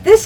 This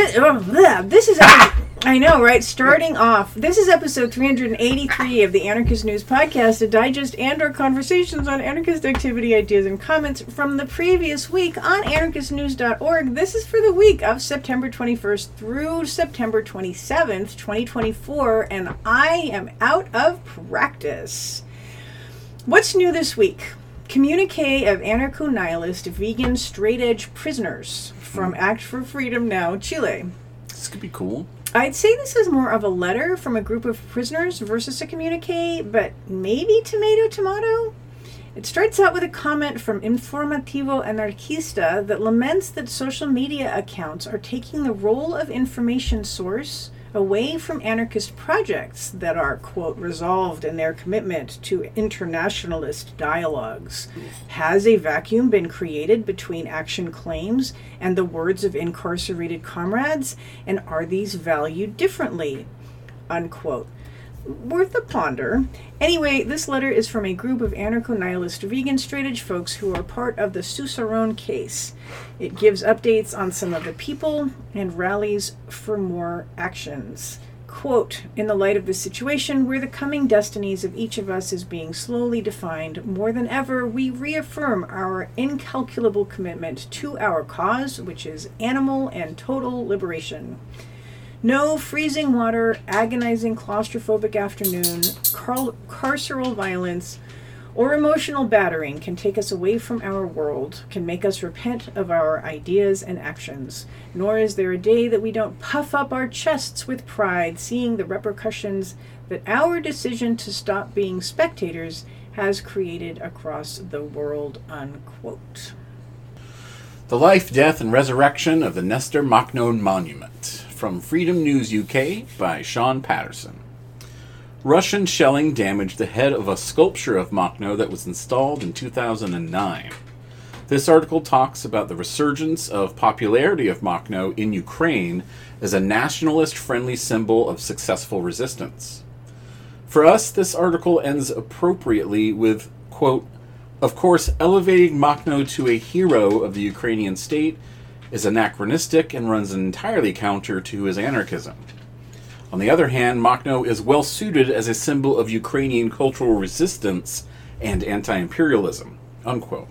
is I know, right? Starting off, this is episode 383 of the Anarchist News Podcast, a digest and/or conversations on anarchist activity, ideas, and comments from the previous week on anarchistnews.org. This is for the week of September 21st through September 27th, 2024, and I am out of practice. What's new this week? Communique of anarcho-nihilist vegan straight-edge prisoners from Act for Freedom Now, Chile. This could be cool. I'd say this is more of a letter from a group of prisoners versus a communique, but maybe tomato. It starts out with a comment from Informativo Anarquista that laments that social media accounts are taking the role of information source away from anarchist projects that are, quote, resolved in their commitment to internationalist dialogues. Has a vacuum been created between action claims and the words of incarcerated comrades? And are these valued differently? Unquote. Worth a ponder. Anyway, this letter is from a group of anarcho-nihilist vegan straight-edge folks who are part of the Susaron case. It gives updates on some of the people and rallies for more actions. Quote, in the light of this situation, where the coming destinies of each of us is being slowly defined, more than ever, we reaffirm our incalculable commitment to our cause, which is animal and total liberation. No freezing water, agonizing claustrophobic afternoon, carceral violence, or emotional battering can take us away from our world, can make us repent of our ideas and actions. Nor is there a day that we don't puff up our chests with pride, seeing the repercussions that our decision to stop being spectators has created across the world, unquote. The Life, Death, and Resurrection of the Nestor Makhno Monument. From Freedom News UK by Sean Patterson. Russian shelling damaged the head of a sculpture of Makhno that was installed in 2009. This article talks about the resurgence of popularity of Makhno in Ukraine as a nationalist-friendly symbol of successful resistance. For us, this article ends appropriately with, quote, of course, elevating Makhno to a hero of the Ukrainian state is anachronistic and runs entirely counter to his anarchism. On the other hand, Makhno is well suited as a symbol of Ukrainian cultural resistance and anti-imperialism, unquote.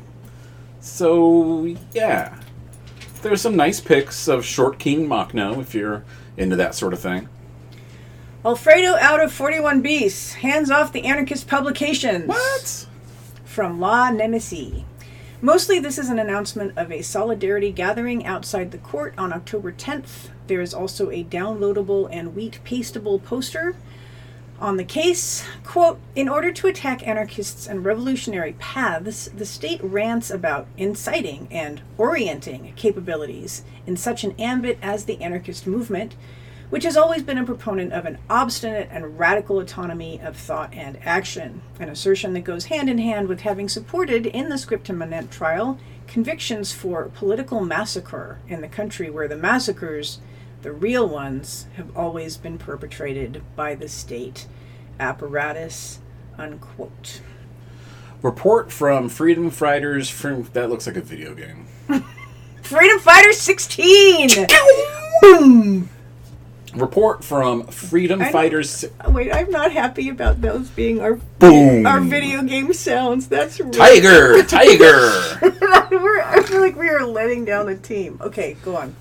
So, yeah. There's some nice pics of Short King Makhno, if you're into that sort of thing. Alfredo out of 41 Beasts, hands off the anarchist publications. What? From La Nemesis. Mostly this is an announcement of a solidarity gathering outside the court on October 10th. There is also a downloadable and wheat pastable poster on the case. Quote, in order to attack anarchists and revolutionary paths, the state rants about inciting and orienting capabilities in such an ambit as the anarchist movement, which has always been a proponent of an obstinate and radical autonomy of thought and action, an assertion that goes hand in hand with having supported in the Scriptum Manent trial convictions for political massacre in the country where the massacres, the real ones, have always been perpetrated by the state apparatus, unquote. Report from Freedom Fighters from... That looks like a video game. Freedom Fighters 16! Boom! Report from Freedom Fighters... Wait, I'm not happy about those being our Boom! Our video game sounds. That's really... Tiger! I feel like we are letting down the team. Okay, go on.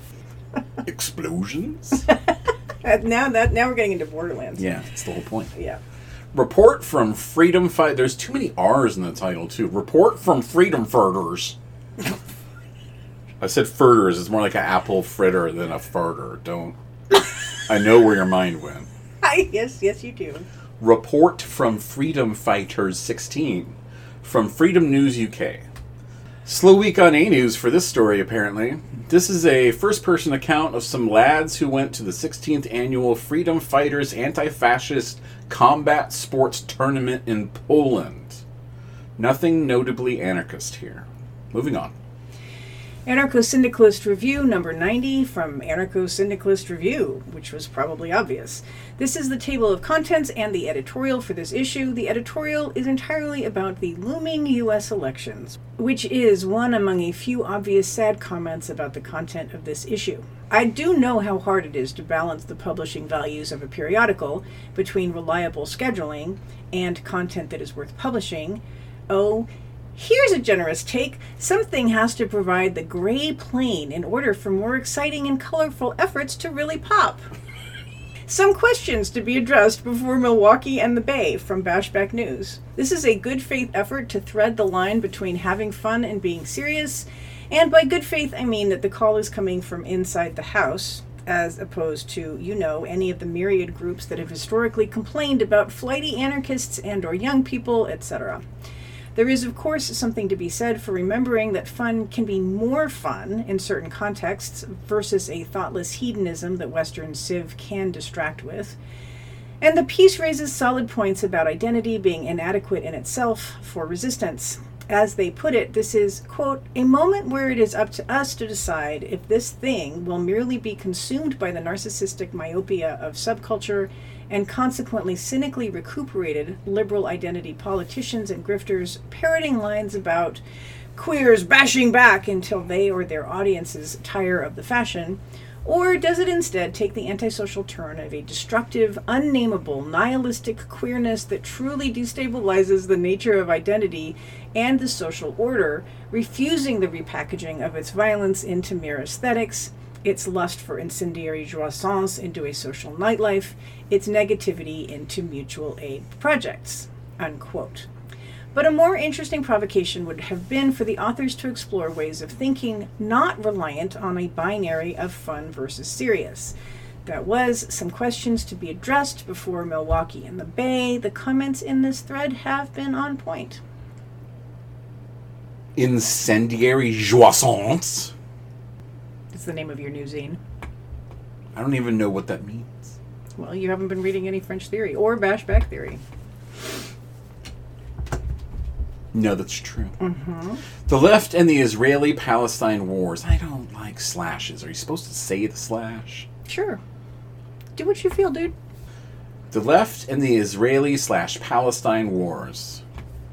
Explosions? Now we're getting into Borderlands. Yeah, that's the whole point. Yeah. Report from Freedom Fight. There's too many R's in the title, too. Report from Freedom Fighters. I said fritters. It's more like an apple fritter than a farter. Don't... I know where your mind went. Yes, you do. Report from Freedom Fighters 16 from Freedom News UK. Slow week on A-News for this story, apparently. This is a first-person account of some lads who went to the 16th annual Freedom Fighters Anti-Fascist Combat Sports Tournament in Poland. Nothing notably anarchist here. Moving on. Anarcho-Syndicalist Review number 90 from Anarcho-Syndicalist Review, which was probably obvious. This is the table of contents and the editorial for this issue. The editorial is entirely about the looming U.S. elections, which is one among a few obvious sad comments about the content of this issue. I do know how hard it is to balance the publishing values of a periodical between reliable scheduling and content that is worth publishing. Oh, here's a generous take. Something has to provide the gray plane in order for more exciting and colorful efforts to really pop. Some questions to be addressed before Milwaukee and the Bay from Bashback News. This is a good faith effort to thread the line between having fun and being serious. And by good faith, I mean that the call is coming from inside the house, as opposed to, any of the myriad groups that have historically complained about flighty anarchists and or young people, etc. There is, of course, something to be said for remembering that fun can be more fun in certain contexts versus a thoughtless hedonism that Western civ can distract with. And the piece raises solid points about identity being inadequate in itself for resistance. As they put it, this is, quote, a moment where it is up to us to decide if this thing will merely be consumed by the narcissistic myopia of subculture and consequently cynically recuperated liberal identity politicians and grifters parroting lines about queers bashing back until they or their audiences tire of the fashion, or does it instead take the antisocial turn of a destructive, unnameable, nihilistic queerness that truly destabilizes the nature of identity and the social order, refusing the repackaging of its violence into mere aesthetics, its lust for incendiary jouissance into a social nightlife, its negativity into mutual aid projects, unquote. But a more interesting provocation would have been for the authors to explore ways of thinking not reliant on a binary of fun versus serious. That was some questions to be addressed before Milwaukee and the Bay. The comments in this thread have been on point. Incendiary jouissance? It's the name of your new zine. I don't even know what that means. Well, you haven't been reading any French theory or Bashback theory. No, that's true. Mm-hmm. The left and the Israeli-Palestine wars. I don't like slashes. Are you supposed to say the slash? Sure. Do what you feel, dude. The left and the Israeli/Palestine wars.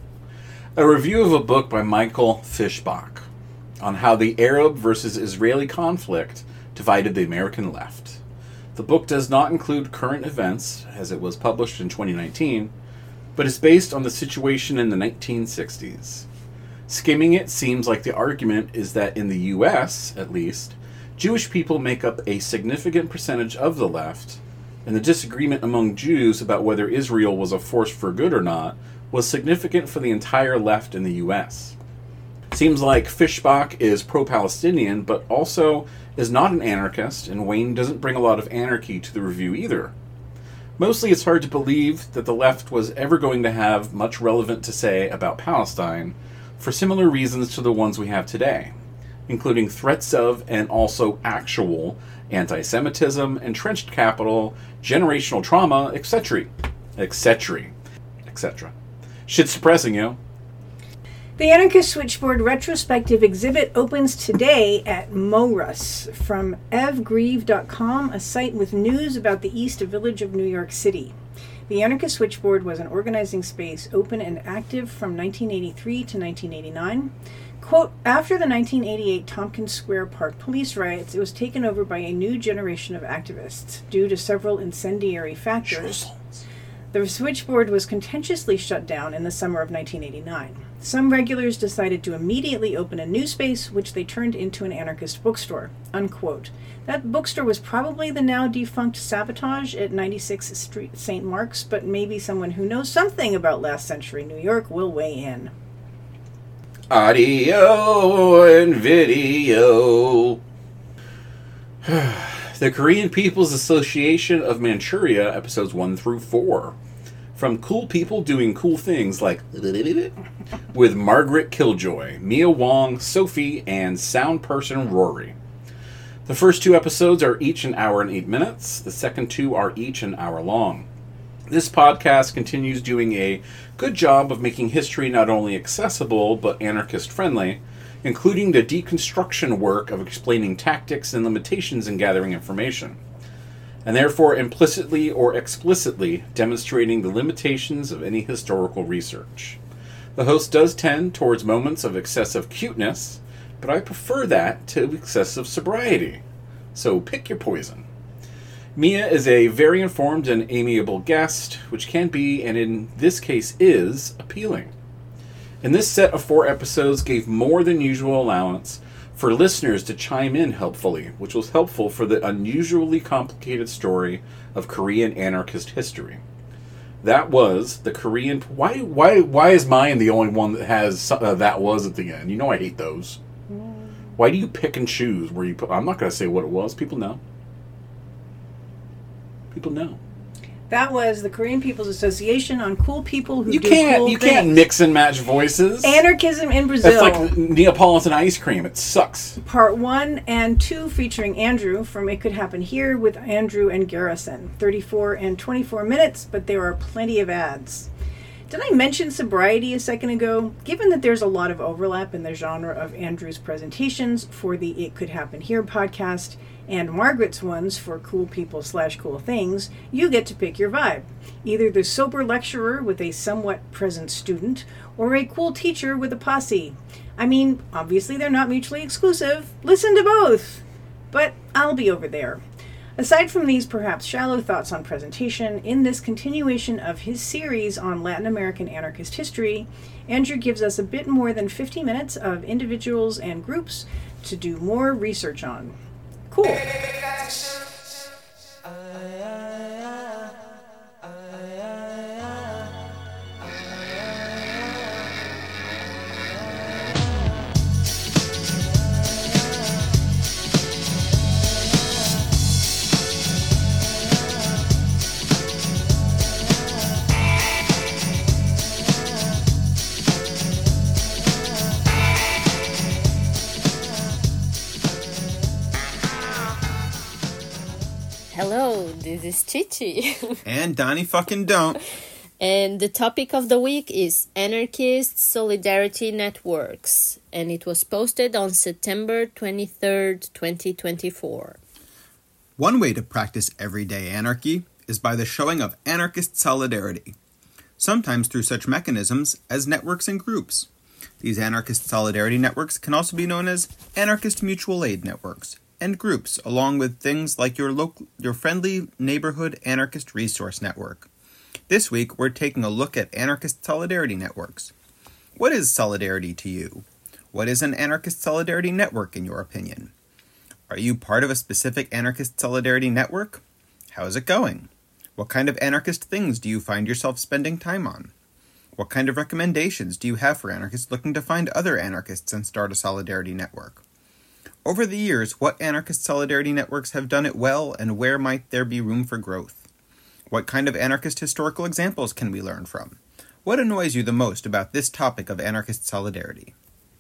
A review of a book by Michael Fischbach on how the Arab versus Israeli conflict divided the American left. The book does not include current events, as it was published in 2019, but is based on the situation in the 1960s. Skimming it seems like the argument is that in the US, at least, Jewish people make up a significant percentage of the left, and the disagreement among Jews about whether Israel was a force for good or not was significant for the entire left in the US. Seems like Fischbach is pro-Palestinian, but also is not an anarchist, and Wayne doesn't bring a lot of anarchy to the review either. Mostly it's hard to believe that the left was ever going to have much relevant to say about Palestine, for similar reasons to the ones we have today, including threats of and also actual anti-Semitism, entrenched capital, generational trauma, etc. etc. etc. Shit's depressing, yo. The Anarchist Switchboard retrospective exhibit opens today at MORUS from evgrieve.com, a site with news about the East Village of New York City. The Anarchist Switchboard was an organizing space open and active from 1983 to 1989. Quote, after the 1988 Tompkins Square Park police riots, it was taken over by a new generation of activists due to several incendiary factors. The Switchboard was contentiously shut down in the summer of 1989. Some regulars decided to immediately open a new space, which they turned into an anarchist bookstore, unquote. That bookstore was probably the now defunct Sabotage at 96th Street St. Mark's, but maybe someone who knows something about last century New York will weigh in. Audio and video. The Korean People's Association of Manchuria, episodes 1 through 4. From cool people doing cool things like with Margaret Killjoy, Mia Wong, Sophie, and sound person Rory. The first 2 episodes are each an hour and 8 minutes. The second 2 are each an hour long. This podcast continues doing a good job of making history not only accessible but anarchist friendly, including the deconstruction work of explaining tactics and limitations in gathering information, and therefore implicitly or explicitly demonstrating the limitations of any historical research. The host does tend towards moments of excessive cuteness, but I prefer that to excessive sobriety. So pick your poison. Mia is a very informed and amiable guest, which can be, and in this case is, appealing. And this set of 4 episodes gave more than usual allowance for listeners to chime in helpfully, which was helpful for the unusually complicated story of Korean anarchist history. That was the Korean... Why is mine the only one that has that was at the end? You know I hate those. Why do you pick and choose where you put... I'm not going to say what it was. People know. People know. That was the Korean People's Association on cool people who You do can't. cool You things. can't mix and match voices. Anarchism in Brazil. That's like Neapolitan ice cream. It sucks. Part 1 and 2 featuring Andrew from It Could Happen Here with Andrew and Garrison. 34 and 24 minutes, but there are plenty of ads. Did I mention sobriety a second ago? Given that there's a lot of overlap in the genre of Andrew's presentations for the It Could Happen Here podcast and Margaret's ones for cool people / cool things, you get to pick your vibe. Either the sober lecturer with a somewhat present student, or a cool teacher with a posse. I mean, obviously they're not mutually exclusive. Listen to both! But I'll be over there. Aside from these perhaps shallow thoughts on presentation, in this continuation of his series on Latin American anarchist history, Andrew gives us a bit more than 50 minutes of individuals and groups to do more research on. Cool. Hello, this is Chichi. And Donnie fucking don't. And the topic of the week is Anarchist Solidarity Networks. And it was posted on September 23rd, 2024. One way to practice everyday anarchy is by the showing of anarchist solidarity, sometimes through such mechanisms as networks and groups. These anarchist solidarity networks can also be known as anarchist mutual aid networks and groups, along with things like your friendly neighborhood anarchist resource network. This week, we're taking a look at anarchist solidarity networks. What is solidarity to you? What is an anarchist solidarity network, in your opinion? Are you part of a specific anarchist solidarity network? How is it going? What kind of anarchist things do you find yourself spending time on? What kind of recommendations do you have for anarchists looking to find other anarchists and start a solidarity network? Over the years, what anarchist solidarity networks have done it well, and where might there be room for growth? What kind of anarchist historical examples can we learn from? What annoys you the most about this topic of anarchist solidarity?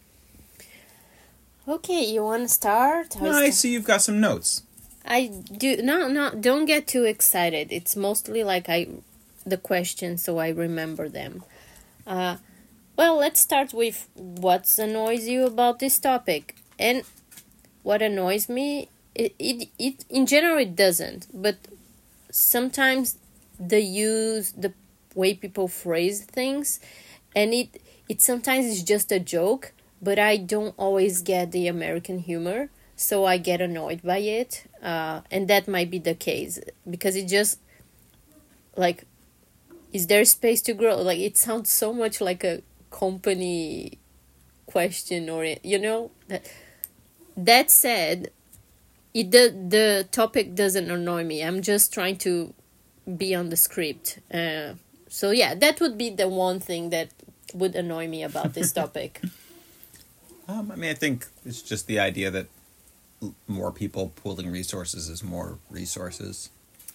Okay, you want to start? I see you've got some notes. I do. No, don't get too excited. It's mostly like the questions, so I remember them. Well, let's start with what annoys you about this topic. And what annoys me, it in general it doesn't, but sometimes the way people phrase things, and it sometimes is just a joke, but I don't always get the American humor, so I get annoyed by it, and that might be the case, because it just, like, is there space to grow? Like, it sounds so much like a company question, or, you know, that said, the topic doesn't annoy me. I'm just trying to be on the script. So yeah, that would be the one thing that would annoy me about this topic. I think it's just the idea that more people pooling resources is more resources.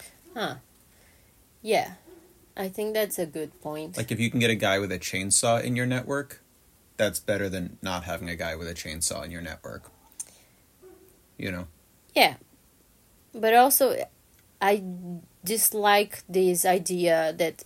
Yeah, I think that's a good point. Like if you can get a guy with a chainsaw in your network, that's better than not having a guy with a chainsaw in your network. You know? Yeah. But also, I dislike this idea that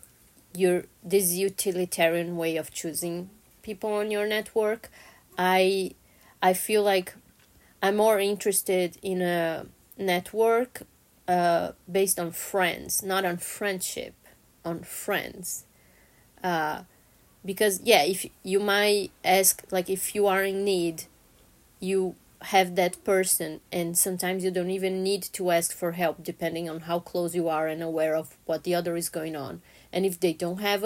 this utilitarian way of choosing people on your network. I I feel like I'm more interested in a network based on friends, not on friendship, on friends. Because yeah, if you might ask, like, if you are in need, you have that person, and sometimes you don't even need to ask for help depending on how close you are and aware of what the other is going on. And if they don't have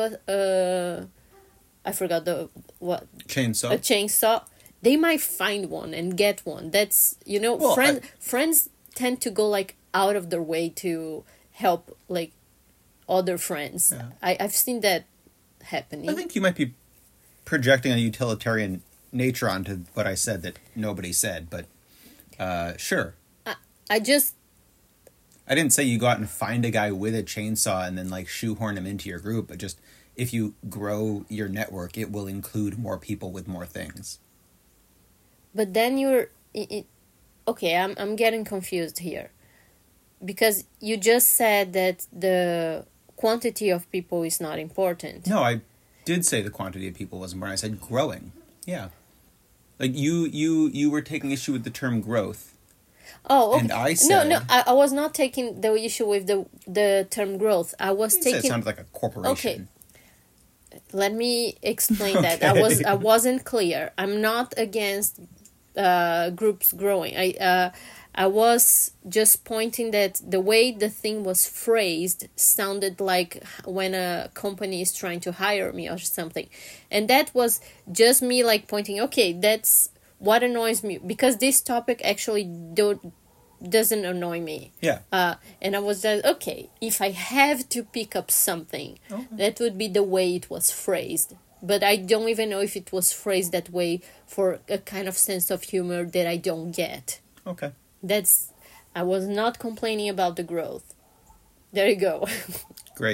I forgot a chainsaw, they might find one and get one. That's, friends tend to go like out of their way to help like other friends. Yeah. I've seen that happening. I think you might be projecting a utilitarian nature onto what I said that nobody said, but sure. I didn't say you go out and find a guy with a chainsaw and then like shoehorn him into your group, but just if you grow your network, it will include more people with more things. But then okay, I'm getting confused here, because you just said that the quantity of people is not important. No, I did say the quantity of people was important. I said growing. Yeah. Like you were taking issue with the term growth. Oh, okay. And I said... No, I was not taking the issue with the term growth. I was taking... It sounded like a corporation. Okay. Let me explain that. I wasn't clear. I'm not against groups growing. I was just pointing that the way the thing was phrased sounded like when a company is trying to hire me or something. And that was just me like pointing, okay, that's what annoys me, because this topic actually doesn't annoy me. Yeah. And I was just, okay, if I have to pick up something, that would be the way it was phrased. But I don't even know if it was phrased that way for a kind of sense of humor that I don't get. Okay. I was not complaining about the growth. There you go. Great.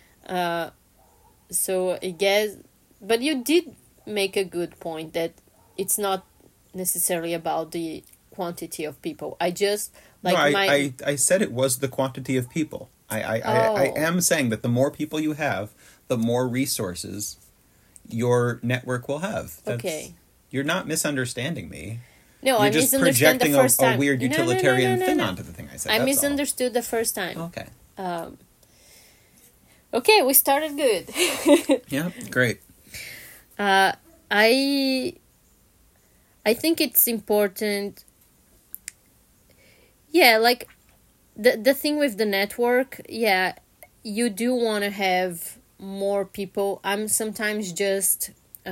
So I guess, but you did make a good point that it's not necessarily about the quantity of people. I just like I said it was the quantity of people. I am saying that the more people you have, the more resources your network will have. Okay. You're not misunderstanding me. No, You're just projecting a weird utilitarian thing onto the thing I said. I misunderstood the first time. Okay. Okay, we started good. Yeah, great. I think it's important. Yeah, like the thing with the network, yeah, you do want to have more people. I'm sometimes just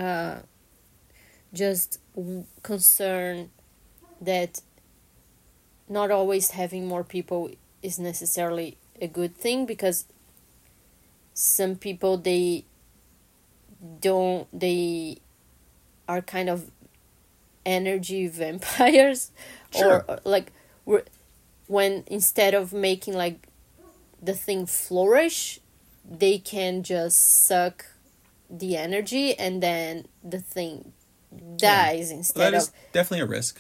concerned that not always having more people is necessarily a good thing, because some people they are kind of energy vampires. Sure. or like when instead of making like the thing flourish, they can just suck the energy and then the thing dies instead of... That is definitely a risk.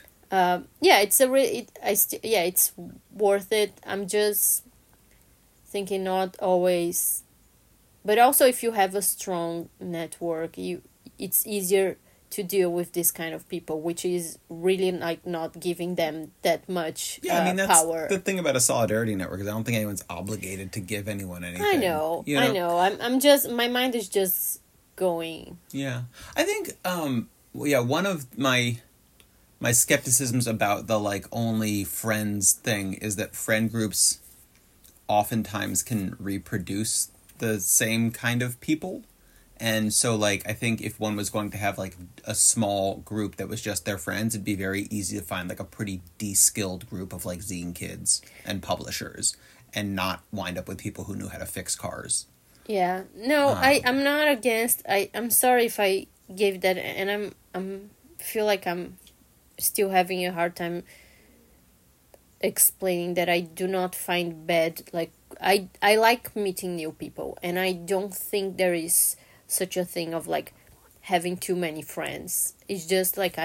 It's worth it. I'm just thinking not always, but also if you have a strong network, it's easier to deal with this kind of people, which is really like not giving them that much that's power. The thing about a solidarity network is I don't think anyone's obligated to give anyone anything. I know. I'm just, my mind is just going. Yeah, I think one of my skepticisms about the like only friends thing is that friend groups oftentimes can reproduce the same kind of people. And so, like, I think if one was going to have, like, a small group that was just their friends, it'd be very easy to find, like, a pretty de-skilled group of, like, zine kids and publishers and not wind up with people who knew how to fix cars. Yeah. No, I'm not against... I'm sorry if I gave that... And I'm feel like I'm still having a hard time explaining that I do not find bad... Like, I like meeting new people, and I don't think there is... such a thing of like having too many friends. It's just like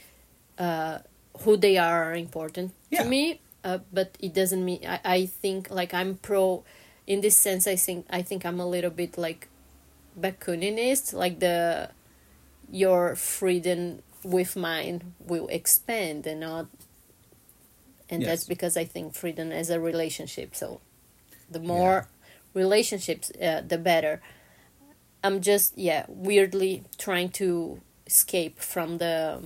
who they are important to me, but it doesn't mean I think like I'm pro in this sense. I think I'm a little bit like Bakuninist, like your freedom with mine will expand and not. And Yes. that's because I think freedom is a relationship. So the more relationships, the better. I'm just, weirdly trying to escape from the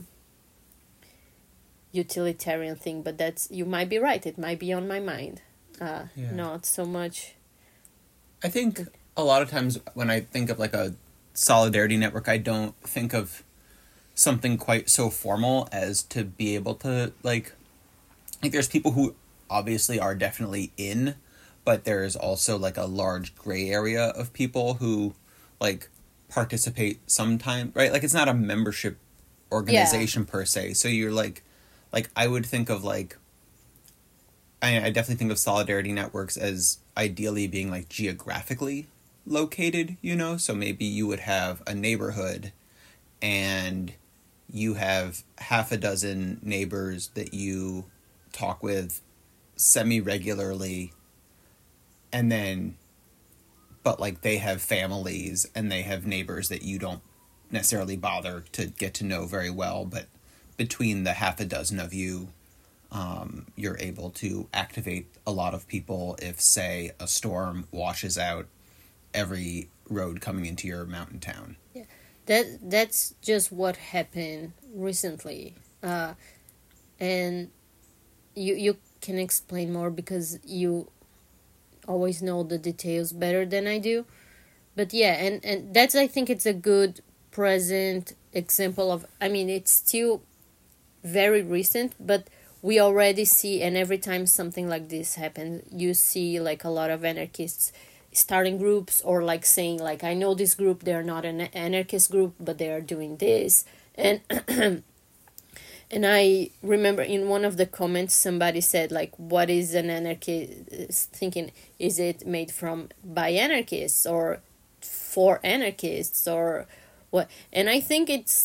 utilitarian thing, but you might be right. It might be on my mind. Not so much. I think a lot of times when I think of like a solidarity network, I don't think of something quite so formal as to be able to like there's people who obviously are definitely in, but there's also like a large gray area of people who like participate sometime, right? Like it's not a membership organization per se. So you're like I would think of like, I definitely think of solidarity networks as ideally being like geographically located, you know? So maybe you would have a neighborhood and you have half a dozen neighbors that you talk with semi-regularly, and then but like they have families and they have neighbors that you don't necessarily bother to get to know very well, but between the half a dozen of you, you're able to activate a lot of people if, say, a storm washes out every road coming into your mountain town. Yeah, that's just what happened recently, and you can explain more because you always know the details better than I do. But yeah, and that's, I think it's a good present example of, I mean, it's still very recent, but we already see, and every time something like this happens, you see like a lot of anarchists starting groups or like saying like, I know this group, they're not an anarchist group, but they are doing this. And and I remember in one of the comments somebody said like, what is an anarchist thinking? Is it made by anarchists or for anarchists or what? And I think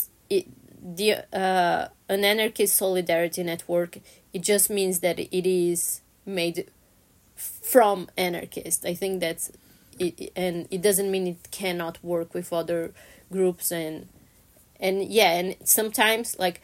an anarchist solidarity network, it just means that it is made from anarchists. I think that's it, and it doesn't mean it cannot work with other groups and sometimes like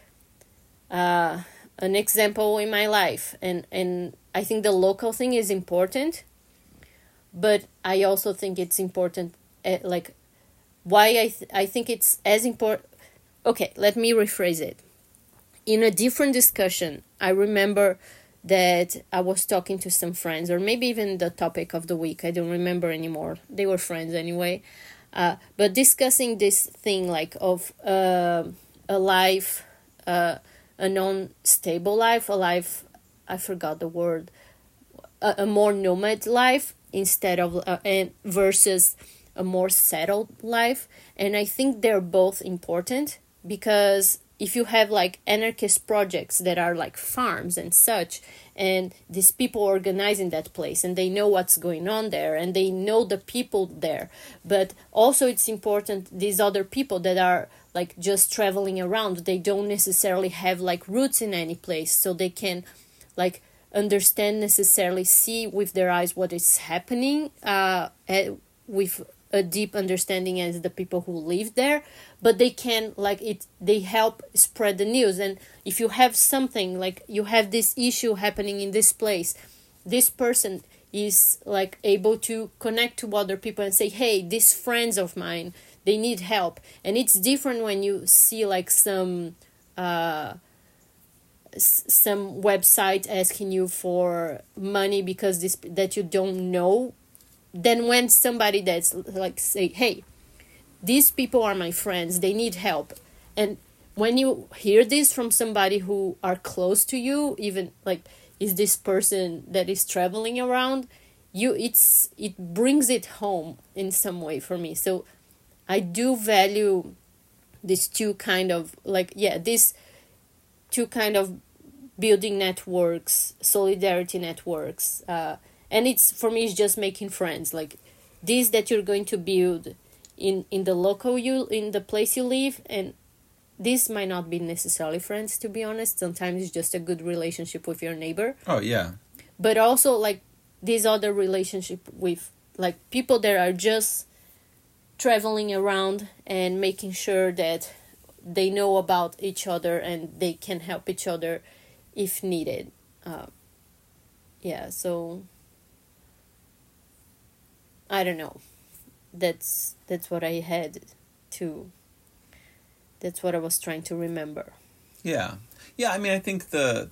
an example in my life, and I think the local thing is important, but I also think it's important like why I think it's as important. Okay, let me rephrase it. In a different discussion, I remember that I was talking to some friends, or maybe even the topic of the week, I don't remember anymore. They were friends anyway. But discussing this thing like of a life, a non-stable life, a life, I forgot the word, a more nomad life instead of, versus a more settled life. And I think they're both important. Because if you have like anarchist projects that are like farms and such, and these people organize in that place and they know what's going on there and they know the people there, but also it's important these other people that are like just traveling around, they don't necessarily have like roots in any place, so they can like understand, necessarily see with their eyes what is happening with a deep understanding as the people who live there, but they can they help spread the news. And if you have something like you have this issue happening in this place, this person is like able to connect to other people and say, hey, these friends of mine, they need help. And it's different when you see like some website asking you for money because that you don't know. Then when somebody that's like say, hey, these people are my friends, they need help. And when you hear this from somebody who are close to you, even like is this person that is traveling around, it brings it home in some way for me. So I do value these two kind of these two kind of building networks, solidarity networks, and it's, for me, it's just making friends. Like, this that you're going to build in the local, in the place you live. And this might not be necessarily friends, to be honest. Sometimes it's just a good relationship with your neighbor. Oh, yeah. But also, like, this other relationship with, like, people that are just traveling around and making sure that they know about each other and they can help each other if needed. So I don't know. That's what I had to. That's what I was trying to remember. Yeah. I mean, I think the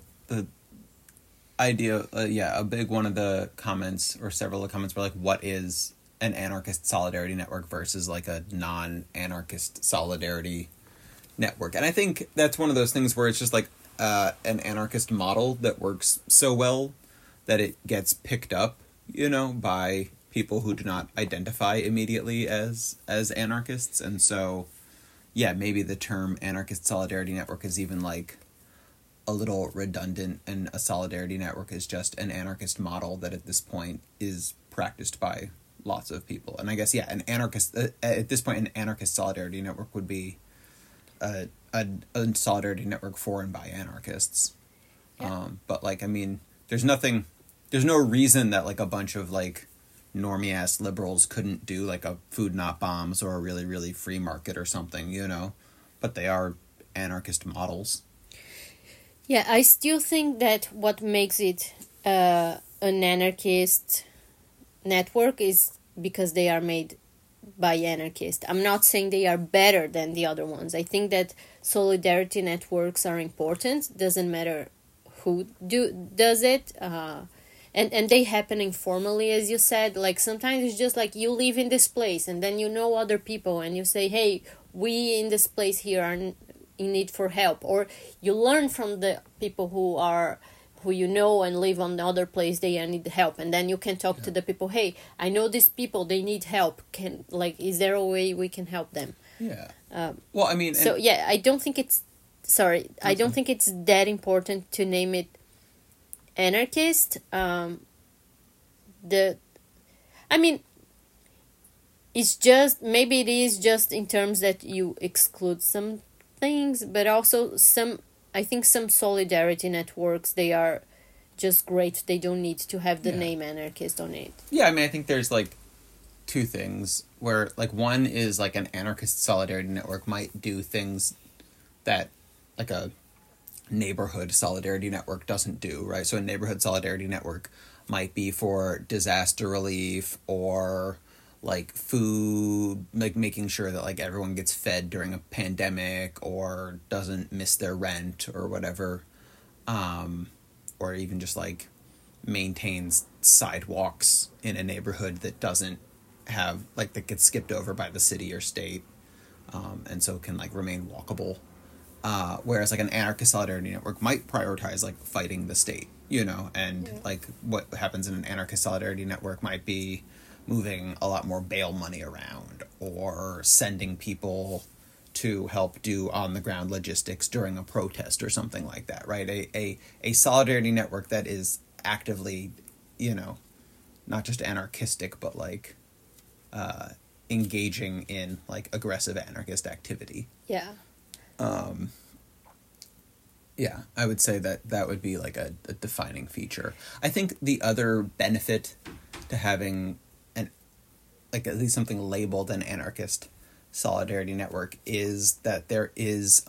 idea, a big one of the comments, or several of the comments, were like, what is an anarchist solidarity network versus like a non-anarchist solidarity network? And I think that's one of those things where it's just like an anarchist model that works so well that it gets picked up, by people who do not identify immediately as anarchists. And so, maybe the term anarchist solidarity network is even like a little redundant, and a solidarity network is just an anarchist model that at this point is practiced by lots of people. And I guess, an anarchist, at this point, an anarchist solidarity network would be a solidarity network for and by anarchists. Yeah. But like, I mean, there's no reason that like a bunch of like normie ass liberals couldn't do like a food not bombs or a really, really free market or something, but they are anarchist models. Yeah, I still think that what makes it an anarchist network is because they are made by anarchists. I'm not saying they are better than the other ones. I think that solidarity networks are important. Doesn't matter who does it. And they happen informally, as you said. Like, sometimes it's just like you live in this place and then you know other people and you say, hey, we in this place here are in need for help. Or you learn from the people who you know and live on the other place, they need help. And then you can talk to the people, hey, I know these people, they need help. Is there a way we can help them? Yeah. Well, I mean... I don't think it's... I don't think it's that important to name it anarchist. It's just, maybe it is just in terms that you exclude some things, but also I think some solidarity networks, they are just great. They don't need to have the name anarchist on it. Yeah, I mean, I think there's like two things where like one is like an anarchist solidarity network might do things that like a neighborhood solidarity network doesn't do, right? So a neighborhood solidarity network might be for disaster relief or like food, like making sure that like everyone gets fed during a pandemic or doesn't miss their rent or whatever, or even just like maintains sidewalks in a neighborhood that doesn't have like that gets skipped over by the city or state, and so can like remain walkable. Whereas like an anarchist solidarity network might prioritize like fighting the state, and like what happens in an anarchist solidarity network might be moving a lot more bail money around or sending people to help do on the ground logistics during a protest or something like that, right? A solidarity network that is actively, not just anarchistic, but like engaging in like aggressive anarchist activity. Yeah. I would say that would be like a defining feature. I think the other benefit to having like at least something labeled an anarchist solidarity network is that there is,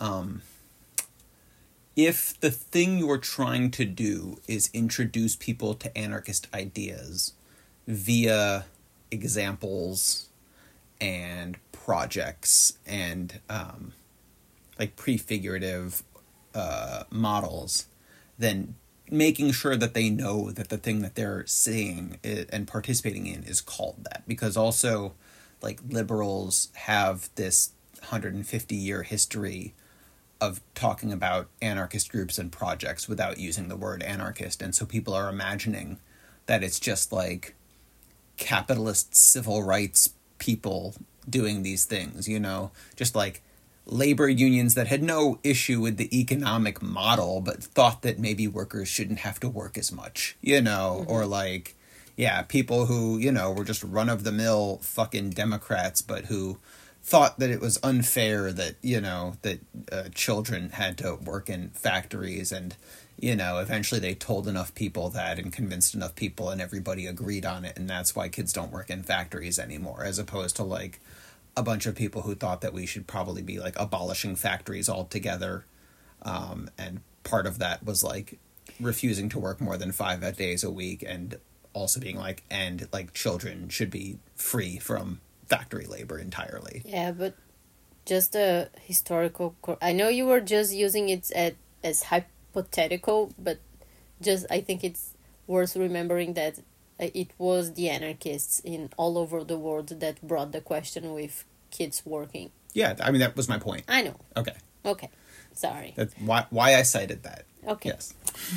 if the thing you're trying to do is introduce people to anarchist ideas via examples and projects and like prefigurative models, then making sure that they know that the thing that they're seeing and participating in is called that. Because also, like, liberals have this 150-year history of talking about anarchist groups and projects without using the word anarchist. And so people are imagining that it's just, like, capitalist civil rights people doing these things, just, like, labor unions that had no issue with the economic model, but thought that maybe workers shouldn't have to work as much, or like, people who, were just run-of-the-mill fucking Democrats, but who thought that it was unfair that, that children had to work in factories, and, eventually they told enough people that and convinced enough people and everybody agreed on it, and that's why kids don't work in factories anymore, as opposed to like, a bunch of people who thought that we should probably be like abolishing factories altogether. And part of that was like refusing to work more than 5 days a week, and also being like, and like children should be free from factory labor entirely. Yeah, but just a historical. I know you were just using it as hypothetical, but just I think it's worth remembering that it was the anarchists in all over the world that brought the question with kids working. Yeah, I mean, that was my point. I know. Okay. Sorry. That's why I cited that. Okay. Yes.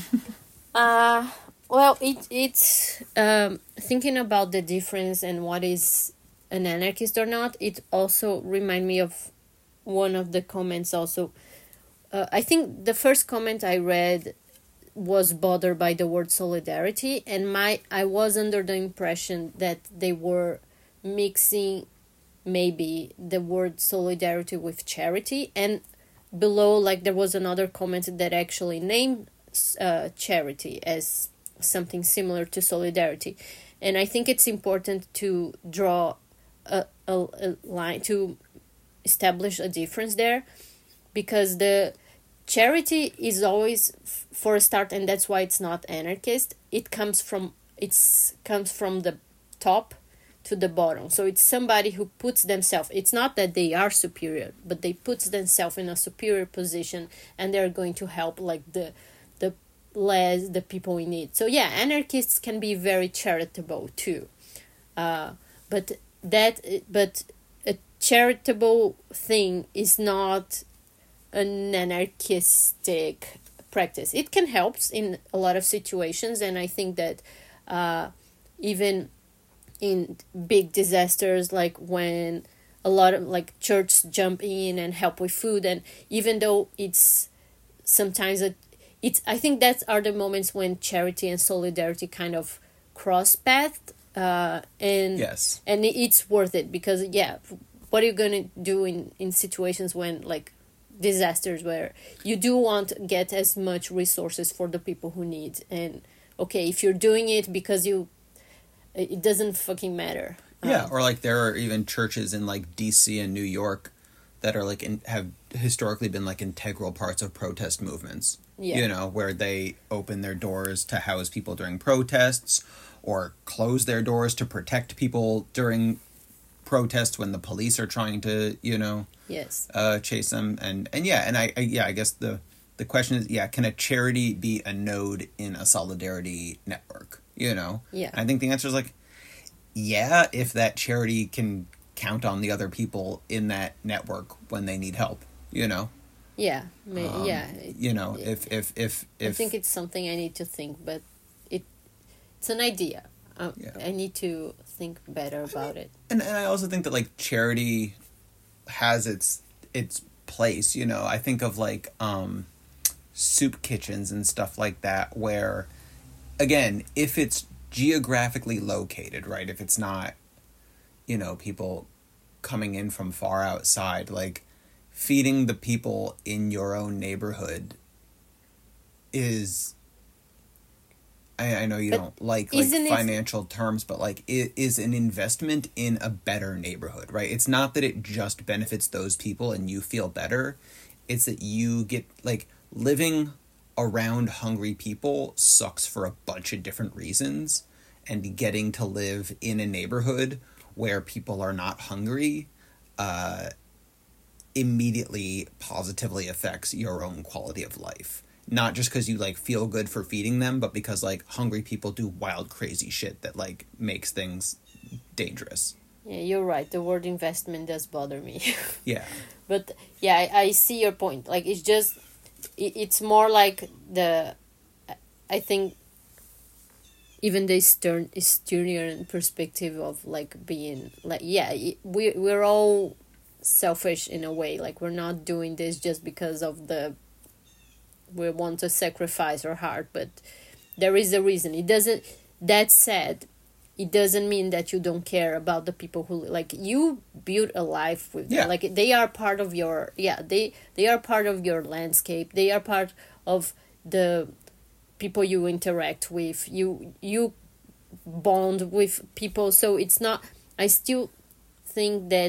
Well, it's thinking about the difference and what is an anarchist or not. It also remind me of one of the comments. Also, I think the first comment I read was bothered by the word solidarity, and I was under the impression that they were mixing maybe the word solidarity with charity, and below, like, there was another comment that actually named charity as something similar to solidarity. And I think it's important to draw a line, to establish a difference there, because the charity is always, for a start, and that's why it's not anarchist, it comes from the top to the bottom. So it's somebody who puts themselves, it's not that they are superior, but they put themselves in a superior position, and they're going to help like the people in need. So yeah, anarchists can be very charitable too, but a charitable thing is not an anarchistic practice. It can help in a lot of situations, and I think that even in big disasters, like when a lot of like churches jump in and help with food, and even though it's sometimes I think that are the moments when charity and solidarity kind of cross paths, and Yes. and it's worth it, because yeah, what are you gonna do in situations when like disasters where you do want to get as much resources for the people who need, and okay, if you're doing it because it doesn't fucking matter. Yeah, or like there are even churches in like DC and New York that are like have historically been like integral parts of protest movements. Yeah. You know, where they open their doors to house people during protests, or close their doors to protect people during protests when the police are trying to, Yes. chase them. And I guess the question is, can a charity be a node in a solidarity network? Yeah. I think the answer is like, yeah, if that charity can count on the other people in that network when they need help, Yeah. Yeah. If I think it's something I need to think, but it's an idea. I need to think better about it. And I also think that like charity has its place. I think of like soup kitchens and stuff like that, where again, if it's geographically located, right, if it's not people coming in from far outside, like feeding the people in your own neighborhood is, I know you don't like financial terms, but like it is an investment in a better neighborhood, right? It's not that it just benefits those people and you feel better. It's that you get like living around hungry people sucks for a bunch of different reasons, and getting to live in a neighborhood where people are not hungry immediately positively affects your own quality of life. Not just because you like feel good for feeding them, but because like hungry people do wild, crazy shit that like makes things dangerous. Yeah, you're right. The word investment does bother me. Yeah. But yeah, I see your point. Like it's just, it's more like I think even the Eastern perspective of like being like, we're all selfish in a way. Like we're not doing this just because of we want to sacrifice our heart, but there is a reason. That said, it doesn't mean that you don't care about the people who like you build a life with them. Like they are part of your they are part of your landscape. They are part of the people you interact with. You bond with people, so it's not, I still think that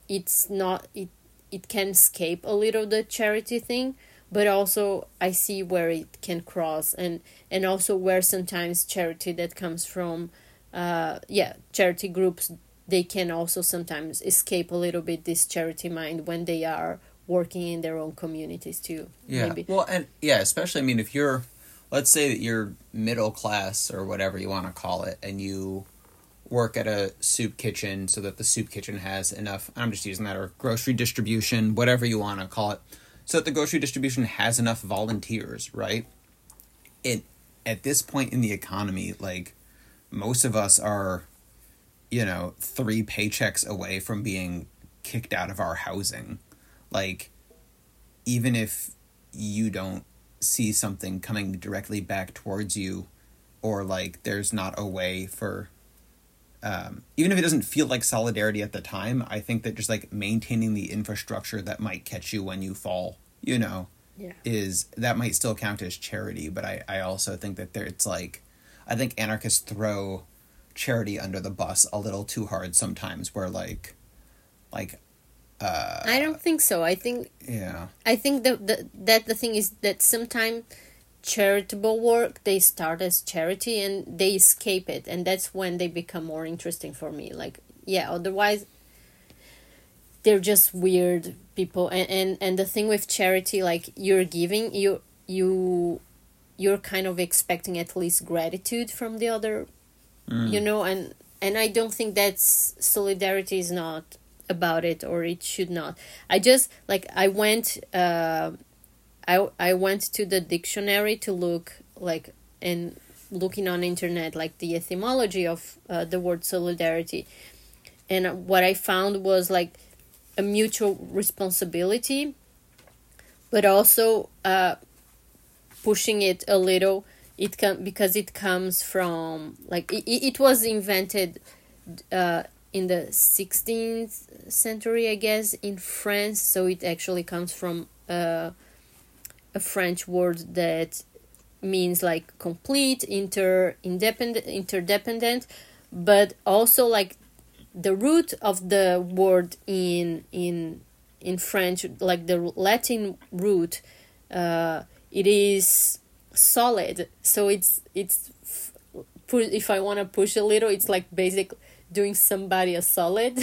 it's not it can escape a little the charity thing, but also I see where it can cross, and also where sometimes charity that comes from charity groups, they can also sometimes escape a little bit this charity mind when they are working in their own communities too. Yeah. Maybe. Well, and yeah, especially, I mean, if you're, let's say that you're middle class or whatever you want to call it, and you work at a soup kitchen so that the soup kitchen has enough, I'm just using that, or grocery distribution, whatever you want to call it, so that the grocery distribution has enough volunteers, right? At this point in the economy, like, most of us are, 3 paychecks away from being kicked out of our housing. Like, even if you don't see something coming directly back towards you, or like there's not a way for, even if it doesn't feel like solidarity at the time, I think that just like maintaining the infrastructure that might catch you when you fall, that might still count as charity. But I also think that it's like, I think anarchists throw charity under the bus a little too hard sometimes, where like I don't think so. I think that the thing is that sometimes charitable work, they start as charity and they escape it, and that's when they become more interesting for me. Like, otherwise they're just weird people. And the thing with charity, like, you're giving, you're kind of expecting at least gratitude from the other, and I don't think that's, solidarity is not about it, or it should not. I just, like, I went to the dictionary to look, like, and looking on internet, like, the etymology of the word solidarity, and what I found was like a mutual responsibility, but also pushing it a little. Because it comes from, like, it was invented in the 16th century, I guess, in France. So it actually comes from a French word that means like complete, interdependent, but also like the root of the word in French, like the Latin root, it is solid. So it's if I want to push a little, it's like basic doing somebody a solid.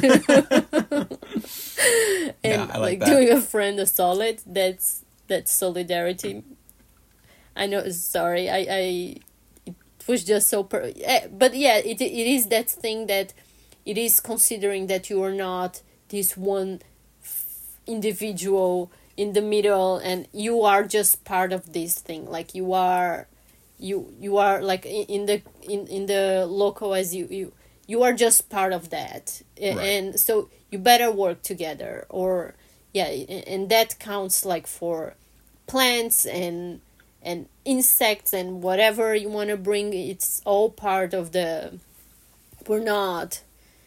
And I like that. doing a friend a solid, that's solidarity. I know, sorry, it was just so but yeah, it is that thing that it is considering that you are not this one individual in the middle, and you are just part of this thing. Like, you are like in the local, as you are just part of that. Right. And so you better work together, or and that counts, like, for plants and insects and whatever you want to bring. It's all part of the, we're not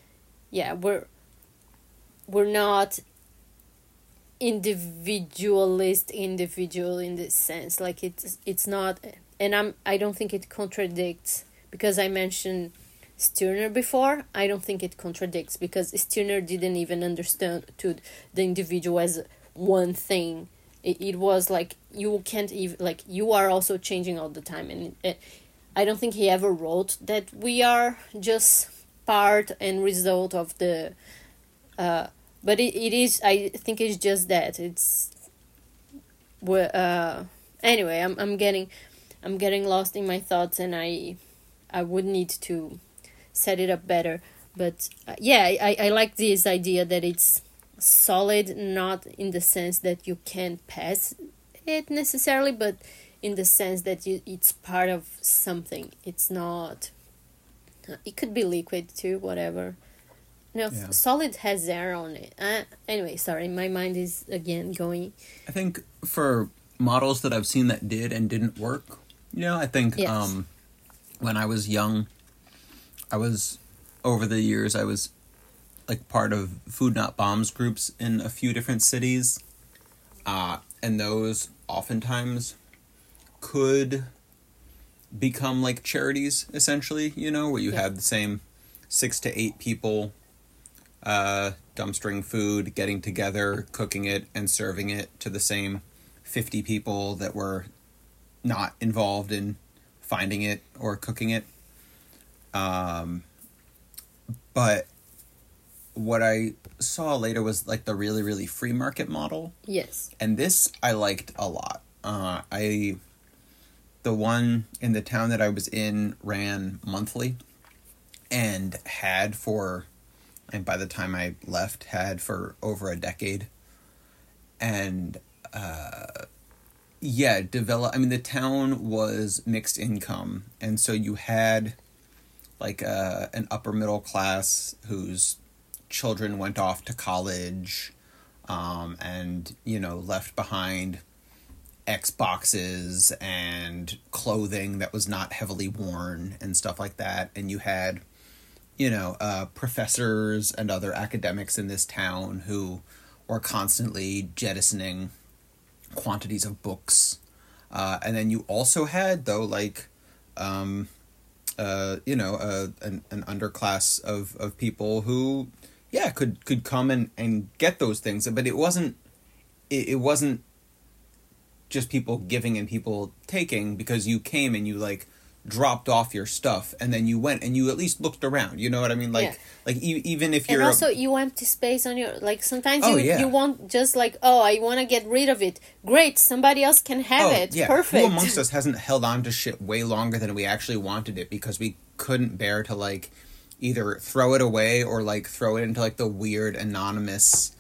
individual in this sense. Like, it's not, and I don't think it contradicts, because I mentioned Stirner before. I don't think it contradicts, because Stirner didn't even understand to the individual as one thing. It was like, you can't even, like, you are also changing all the time, and I don't think he ever wrote that we are just part and result of the but it is, I think it's just that it's anyway, I'm getting lost in my thoughts, and I would need to set it up better. But I like this idea that it's solid, not in the sense that you can't pass it necessarily, but in the sense that it's part of something. It's not, it could be liquid too, whatever. No, yeah. Solid has air on it. Anyway, sorry, my mind is again going. I think for models that I've seen that did and didn't work, I think yes. When I was young, over the years, I was like part of Food Not Bombs groups in a few different cities. And those oftentimes could become like charities, essentially, where you had the same 6 to 8 people dumpstering food, getting together, cooking it, and serving it to the same 50 people that were not involved in finding it or cooking it. But what I saw later was like the really, really free market model. Yes. And this I liked a lot. The one in the town that I was in ran monthly and had for, and by the time I left, had for over a decade. And, the town was mixed income. And so you had like an upper middle class whose children went off to college, and, left behind Xboxes and clothing that was not heavily worn and stuff like that. And you had, professors and other academics in this town who were constantly jettisoning quantities of books. And then you also had, though, like, an underclass of people who, could come and get those things. But it wasn't just people giving and people taking, because you came and you like dropped off your stuff and then you went and you at least looked around, you know what I mean? Even if you're... And also you empty space on your... Like, sometimes you want just like, I want to get rid of it. Great, somebody else can have it. Yeah. Perfect. Who amongst us hasn't held on to shit way longer than we actually wanted it because we couldn't bear to, like, either throw it away or, like, throw it into, like, the weird anonymous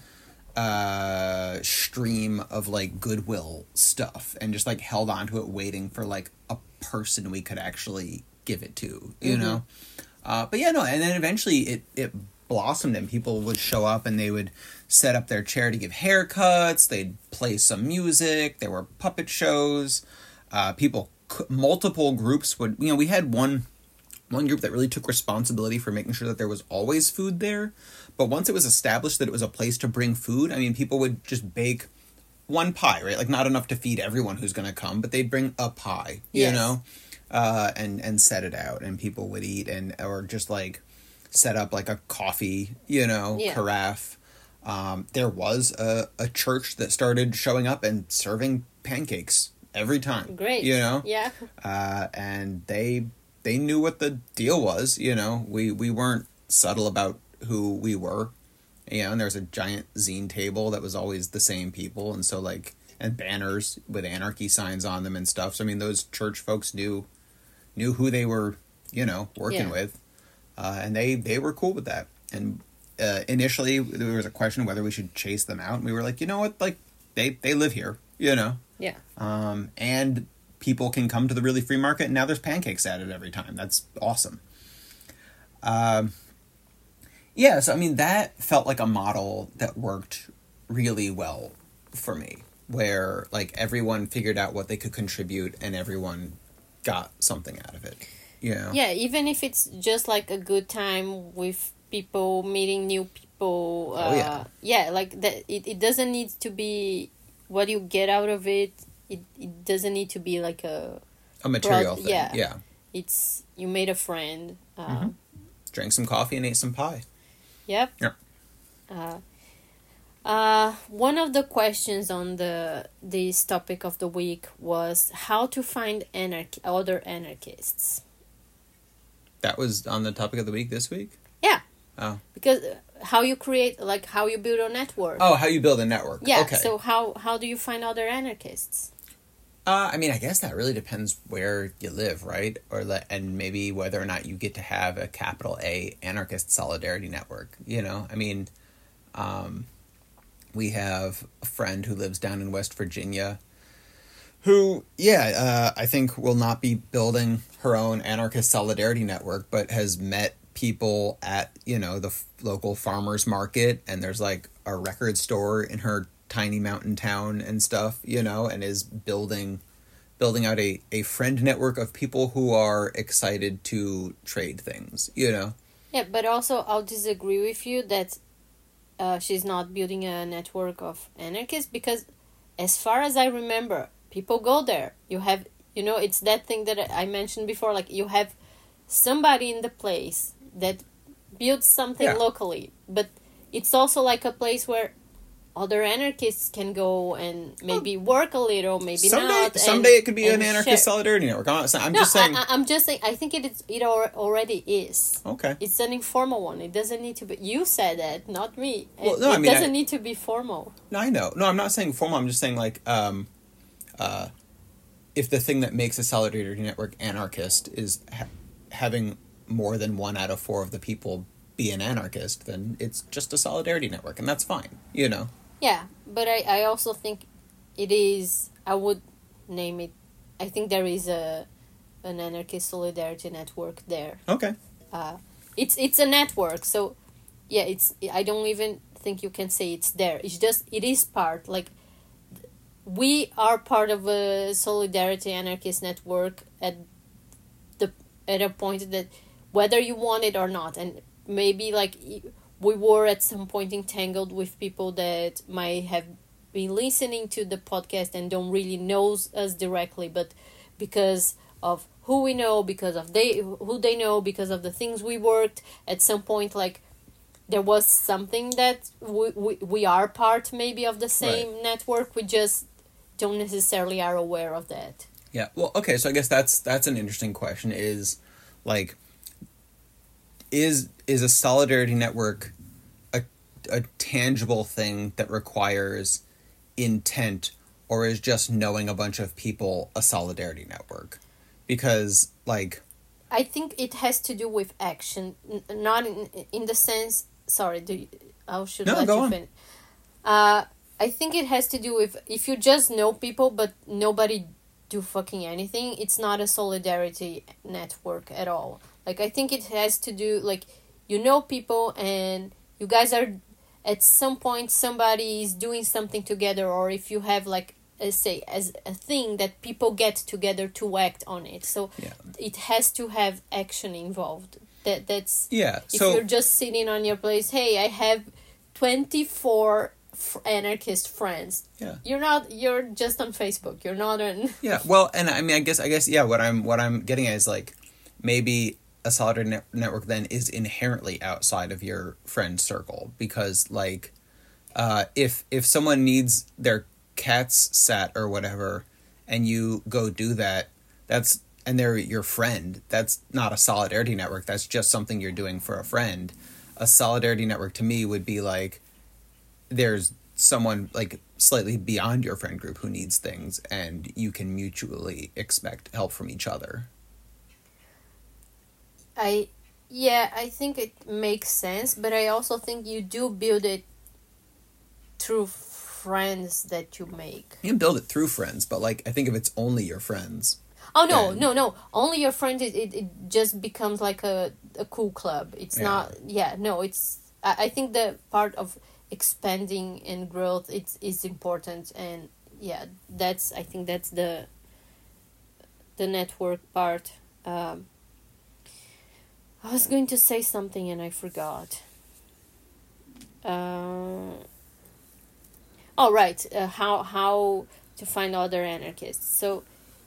stream of, like, Goodwill stuff and just, like, held on to it waiting for, like, a person we could actually give it to, you know? And then eventually it blossomed and people would show up and they would set up their chair to give haircuts, they'd play some music, there were puppet shows, multiple groups would, we had one group that really took responsibility for making sure that there was always food there, but once it was established that it was a place to bring food, people would just bake one pie, right? Like, not enough to feed everyone who's going to come, but they'd bring a pie, you know, and set it out, and people would eat, or just, like, set up, like, a coffee, carafe. There was a church that started showing up and serving pancakes every time. Great. Yeah. And they knew what the deal was, We weren't subtle about who we were. And there was a giant zine table that was always the same people. And so, like, and banners with anarchy signs on them and stuff. So, those church folks knew who they were, working with. And they were cool with that. And initially, there was a question whether we should chase them out. And we were like, you know what? Like, they live here, Yeah. And people can come to the really free market. And now there's pancakes at it every time. That's awesome. So, that felt like a model that worked really well for me, where, like, everyone figured out what they could contribute and everyone got something out of it, Yeah, even if it's just, like, a good time with people, meeting new people. Like, that. It doesn't need to be what you get out of it. It doesn't need to be, like, a material thing. Yeah. It's, you made a friend. Drank some coffee and ate some pie. Yep. Yeah. One of the questions on this topic of the week was how to find other anarchists. That was on the topic of the week this week? Yeah. Oh. Because how you create, like, how you build a network. Oh, how you build a network. Yeah. Okay. So how do you find other anarchists? I guess that really depends where you live, right? And maybe whether or not you get to have a capital A anarchist solidarity network, we have a friend who lives down in West Virginia who, I think will not be building her own anarchist solidarity network, but has met people at, the local farmers market, and there's, like, a record store in her tiny mountain town and stuff, and is building out a friend network of people who are excited to trade things, Yeah, but also I'll disagree with you that she's not building a network of anarchists, because as far as I remember, people go there. You have, it's that thing that I mentioned before, like, you have somebody in the place that builds something locally, but it's also like a place where other anarchists can go and maybe work a little, maybe not. Someday it could be an anarchist solidarity network. I'm just saying. I'm just saying. I think it already is. Okay. It's an informal one. It doesn't need to be. You said that, not me. Well, no, it doesn't need to be formal. No, I know. No, I'm not saying formal. I'm just saying like, if the thing that makes a solidarity network anarchist is having more than 1 out of 4 of the people be an anarchist, then it's just a solidarity network, and that's fine. You know. Yeah, but I also think it is, I would name it, I think there is an anarchist solidarity network there. Okay. It's a network, so yeah, I don't even think you can say it's there. It's just, it is part, like, we are part of a solidarity anarchist network at a point that whether you want it or not, and maybe like we were at some point entangled with people that might have been listening to the podcast and don't really know us directly, but because of who we know, because of who they know, because of the things we worked, at some point, like, there was something that we are part maybe of the same network. We just don't necessarily are aware of that. Yeah. Well, okay. So I guess that's an interesting question. Is like, is a solidarity network a tangible thing that requires intent, or is just knowing a bunch of people a solidarity network? Because, like, I think it has to do with action, not in the sense. Sorry, I should let you finish. I think it has to do with, if you just know people but nobody do fucking anything, it's not a solidarity network at all. Like, I think it has to do, like, you know people and you guys are, at some point somebody is doing something together, or if you have, like, say, as a thing that people get together to act on it. So it has to have action involved. That's if you're just sitting on your place, hey, I have 24 anarchist friends. Yeah. You're just on Facebook. You're not on. Yeah. Well, and I mean, I guess yeah, what I'm getting at is, like, maybe a solidarity network then is inherently outside of your friend circle, because, like, if someone needs their cats sat or whatever, and you go do that, and they're your friend, that's not a solidarity network. That's just something you're doing for a friend. A solidarity network to me would be like, there's someone, like, slightly beyond your friend group who needs things, and you can mutually expect help from each other. I think it makes sense, but I also think you do build it through friends that you make. You can build it through friends, but, like, I think if it's only your friends. Oh, no. Only your friends, it just becomes like a cool club. It's not, it's, I think the part of expanding and growth is important, and I think that's the network part. I was going to say something and I forgot. How to find other anarchists. So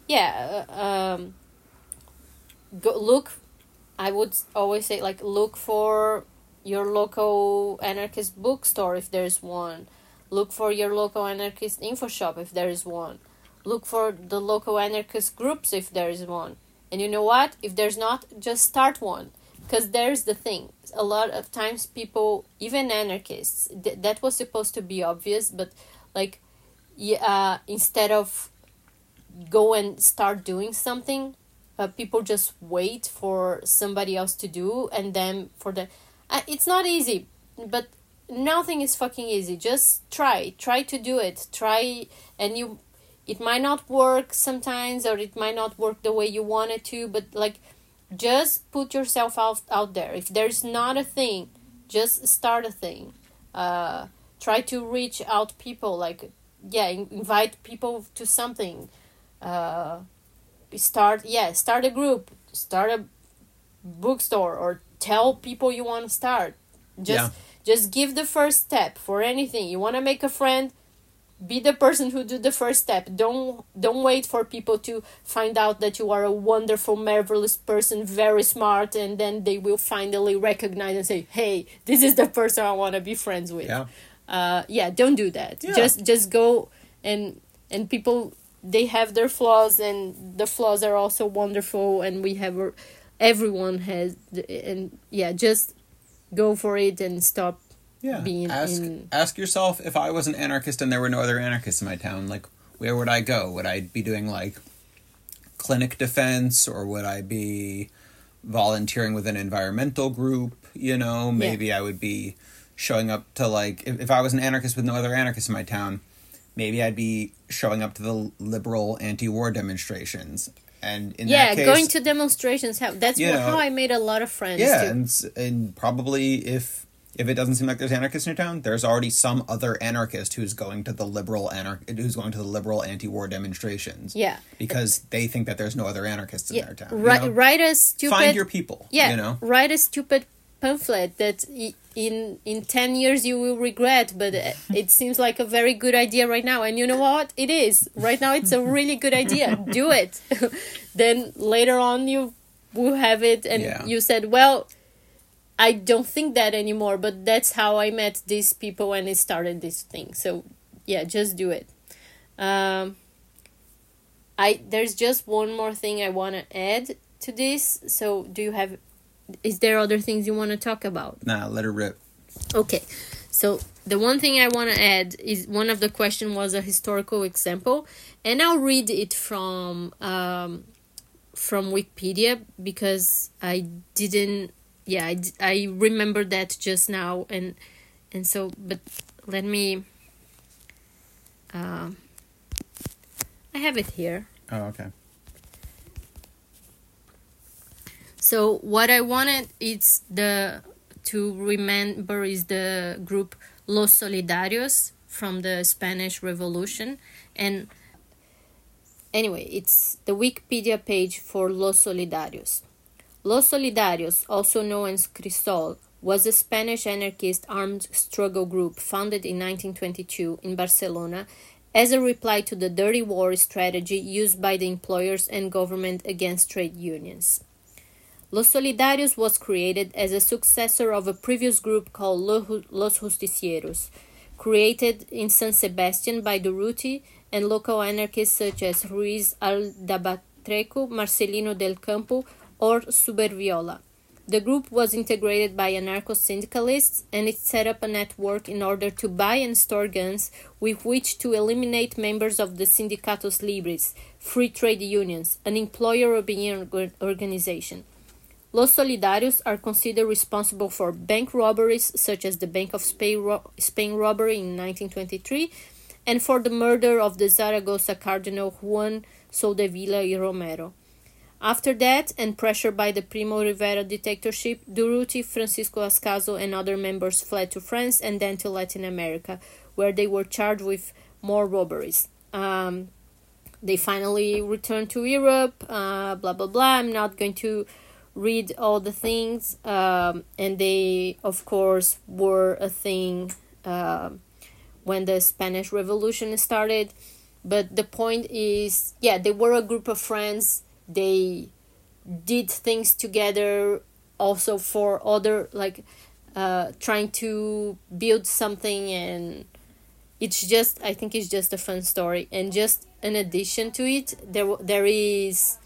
go look. I would always say, like, look for your local anarchist bookstore if there's one. Look for your local anarchist info shop if there is one. Look for the local anarchist groups if there is one. And you know what? If there's not, just start one. Because there's the thing. A lot of times people, even anarchists, that was supposed to be obvious, but, like, instead of go and start doing something, people just wait for somebody else to do, and then for the... it's not easy, but nothing is fucking easy. Just try to do it. And it might not work sometimes, or it might not work the way you want it to, but, like, just put yourself out there. If there's not a thing, just start a thing. Try to reach out people, like, invite people to something. Start a group, start a bookstore, or tell people you want to start. Just give the first step for anything. You want to make a friend, be the person who do the first step. Don't wait for people to find out that you are a wonderful, marvelous person, very smart, and then they will finally recognize and say, hey, this is the person I want to be friends with. Don't do that. Just go, and people, they have their flaws, and the flaws are also wonderful, and everyone has, and just go for it and stop being ask yourself, if I was an anarchist and there were no other anarchists in my town, like, where would I go? Would I be doing, like, clinic defense, or would I be volunteering with an environmental group? You know, maybe I would be showing up to, like, if I was an anarchist with no other anarchists in my town, maybe I'd be showing up to the liberal anti-war demonstrations. And in that case, going to demonstrations. That's how I made a lot of friends. Yeah, and probably if it doesn't seem like there's anarchists in your town, there's already some other anarchist who's going to the liberal anti-war demonstrations. Yeah, because they think that there's no other anarchists in their town. Write a stupid. Find your people. Yeah, write a stupid pamphlet that in 10 years you will regret, but it seems like a very good idea right now, and you know what, it is right now. It's a really good idea. Do it. Then later on you will have it, and you said, well, I don't think that anymore, but that's how I met these people and it started this thing. So just do it. There's just one more thing I want to add to this. So is there other things you want to talk about? Nah, let her rip. Okay. So the one thing I want to add is, one of the question was a historical example, and I'll read it from Wikipedia, because I didn't. I remember that just now, and so, but let me. I have it here. Oh, okay. So what I wanted to remember is the group Los Solidarios from the Spanish Revolution, and anyway, it's the Wikipedia page for Los Solidarios. Los Solidarios, also known as Crisol, was a Spanish anarchist armed struggle group founded in 1922 in Barcelona as a reply to the dirty war strategy used by the employers and government against trade unions. Los Solidarios was created as a successor of a previous group called Los Justicieros, created in San Sebastián by Durruti and local anarchists such as Ruiz Aldabatrecu, Marcelino del Campo, or Superviola. The group was integrated by anarcho-syndicalists, and it set up a network in order to buy and store guns with which to eliminate members of the Sindicatos Libres, free trade unions, an employer-lobbying organization. Los Solidarios are considered responsible for bank robberies, such as the Bank of Spain robbery in 1923, and for the murder of the Zaragoza Cardinal Juan Soldevilla y Romero. After that, and pressured by the Primo Rivera dictatorship, Durruti, Francisco Ascaso, and other members fled to France and then to Latin America, where they were charged with more robberies. They finally returned to Europe, blah, blah, blah. I'm not going to read all the things. And they, of course, were a thing when the Spanish Revolution started. But the point is, they were a group of friends. They did things together also for other, trying to build something, and I think it's just a fun story. And just in addition to it, there is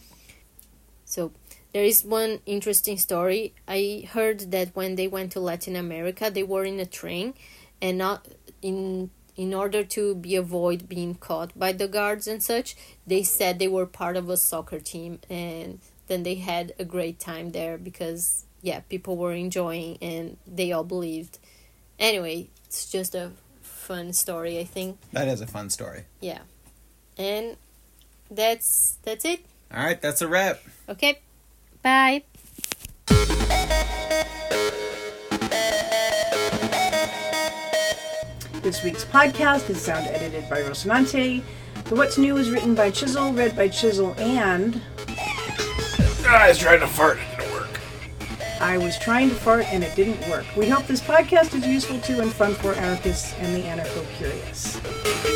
one interesting story. I heard that when they went to Latin America, they were in a train, and not in order to avoid being caught by the guards and such, they said they were part of a soccer team, and then they had a great time there because, people were enjoying and they all believed. Anyway, it's just a fun story, I think. That is a fun story. Yeah. And that's it. All right, that's a wrap. Okay. Bye. This week's podcast is sound edited by Rocinante. The What's New is written by Chisel, read by Chisel, and... I was trying to fart, it didn't work. I was trying to fart and it didn't work. We hope this podcast is useful to and fun for anarchists and the anarcho-curious.